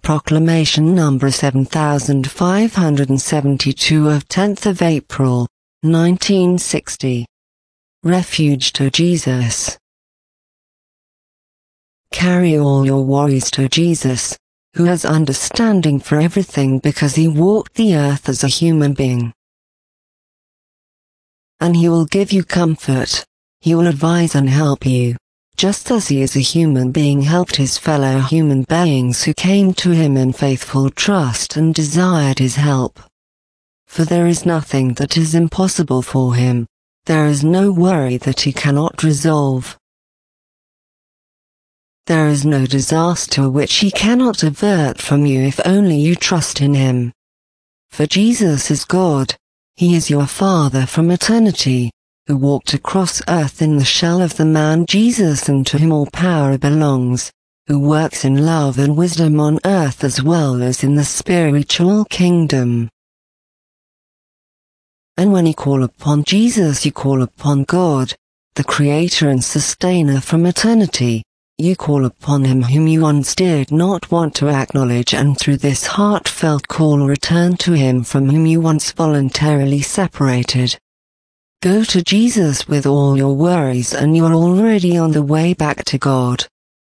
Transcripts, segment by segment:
Proclamation number 7572 of 10th of April, 1960. Refuge to Jesus. Carry all your worries to Jesus, who has understanding for everything because he walked the earth as a human being. And he will give you comfort, he will advise and help you, just as he as a human being helped his fellow human beings who came to him in faithful trust and desired his help. For there is nothing that is impossible for him, there is no worry that he cannot resolve. There is no disaster which he cannot avert from you if only you trust in him. For Jesus is God, he is your Father from eternity, who walked across earth in the shell of the man Jesus and to whom all power belongs, who works in love and wisdom on earth as well as in the spiritual kingdom. And when you call upon Jesus you call upon God, the Creator and Sustainer from eternity. You call upon him whom you once did not want to acknowledge, and through this heartfelt call return to him from whom you once voluntarily separated. Go to Jesus with all your worries and you are already on the way back to God.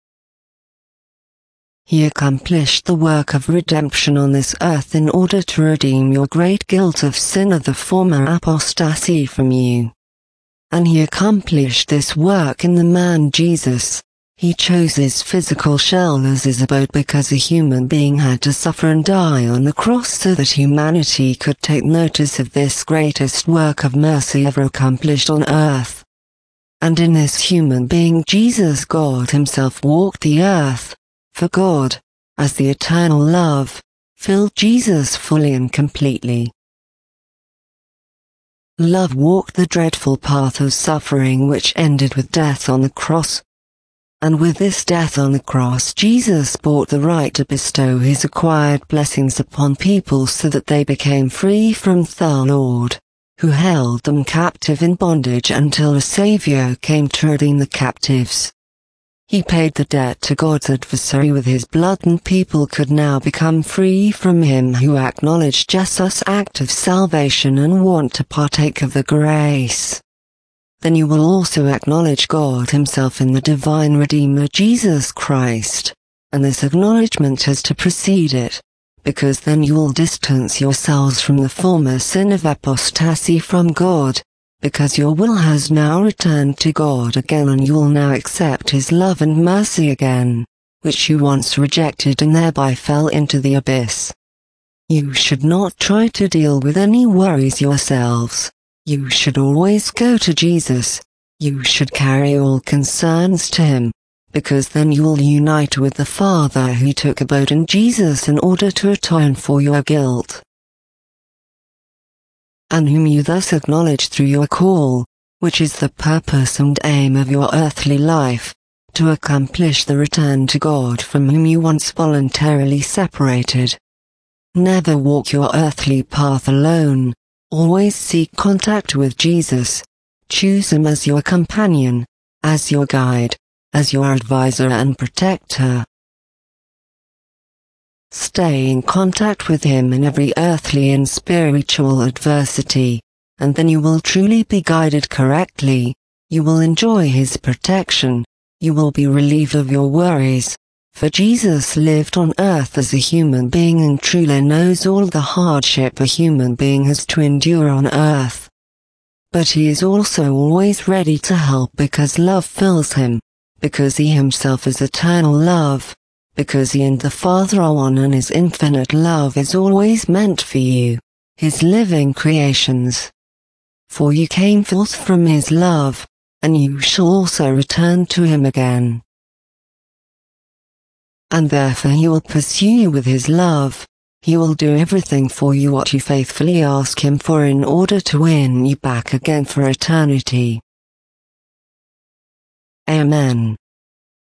He accomplished the work of redemption on this earth in order to redeem your great guilt of sin of the former apostasy from you. And he accomplished this work in the man Jesus. He chose his physical shell as his abode because a human being had to suffer and die on the cross so that humanity could take notice of this greatest work of mercy ever accomplished on earth. And in this human being Jesus God himself walked the earth, for God, as the eternal love, filled Jesus fully and completely. Love walked the dreadful path of suffering which ended with death on the cross. And with this death on the cross Jesus bought the right to bestow his acquired blessings upon people so that they became free from the Lord, who held them captive in bondage until a Savior came to redeem the captives. He paid the debt to God's adversary with his blood, and people could now become free from him who acknowledged Jesus' act of salvation and want to partake of the grace. Then you will also acknowledge God himself in the divine Redeemer Jesus Christ, and this acknowledgement has to precede it, because then you will distance yourselves from the former sin of apostasy from God, because your will has now returned to God again and you will now accept his love and mercy again, which you once rejected and thereby fell into the abyss. You should not try to deal with any worries yourselves. You should always go to Jesus. You should carry all concerns to him, because then you will unite with the Father who took abode in Jesus in order to atone for your guilt, and whom you thus acknowledge through your call, which is the purpose and aim of your earthly life, to accomplish the return to God from whom you once voluntarily separated. Never walk your earthly path alone. Always seek contact with Jesus. Choose him as your companion, as your guide, as your advisor and protector. Stay in contact with him in every earthly and spiritual adversity, and then you will truly be guided correctly. You will enjoy his protection. You will be relieved of your worries. For Jesus lived on earth as a human being and truly knows all the hardship a human being has to endure on earth. But he is also always ready to help because love fills him, because he himself is eternal love, because he and the Father are one and his infinite love is always meant for you, his living creations. For you came forth from his love, and you shall also return to him again. And therefore he will pursue you with his love. He will do everything for you what you faithfully ask him for in order to win you back again for eternity. Amen.